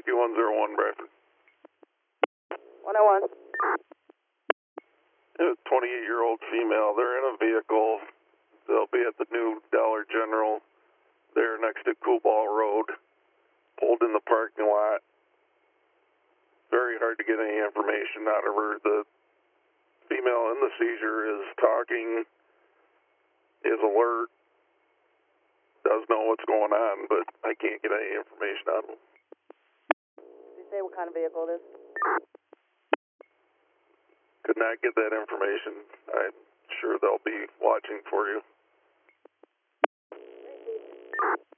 Yankee 101, Bradford. 101. A 28-year-old female. They're in a vehicle. They'll be at the new Dollar General there next to Coolball Road. Pulled in the parking lot. Very hard to get any information out of her. The female in the seizure is talking, is alert, does know what's going on, but I can't get any information out of them. Did you say what kind of vehicle it is? Could not get that information. I'm sure they'll be watching for you.